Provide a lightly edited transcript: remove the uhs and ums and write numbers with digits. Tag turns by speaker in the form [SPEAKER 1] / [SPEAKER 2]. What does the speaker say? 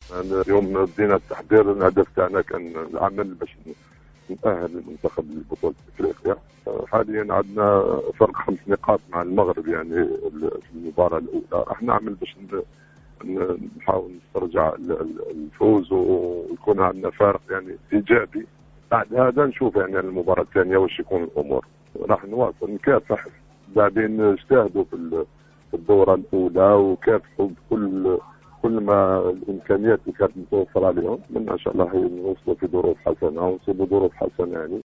[SPEAKER 1] اليوم بدينا التحضير. الهدف تاعنا كان العمل باش نأهل المنتخب لبطولة افريقيا. حاليا عندنا فرق 5 نقاط مع المغرب، يعني في المباراة الأولى راح نعمل باش نحاول نسترجع الفوز ويكون عندنا فارق يعني إيجابي. بعد هذا نشوف يعني المباراة الثانية واش يكون الأمور. راح نواصل نكافح. لاعبين اجتهدوا في الدورة الأولى وكافحوا كل ما الامكانيات اللي كانت متوفره لهم. من ان شاء الله نوصلوا في ظروف حسنه ونصيبوا ظروف حسنه يعني.